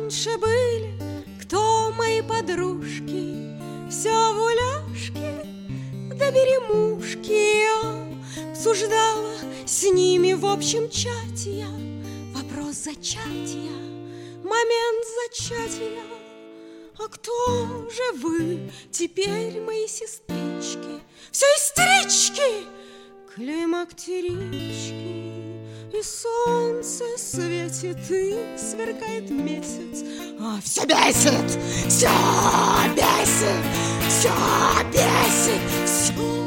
раньше были, кто мои подружки, все в уляшке да беремушки. Я обсуждала с ними в общем чате я вопрос зачатия, момент зачатия. А кто же вы теперь, мои сестрички? Все истерички, климактерички. И солнце светит, и сверкает месяц. А все бесит, все бесит, все бесит, все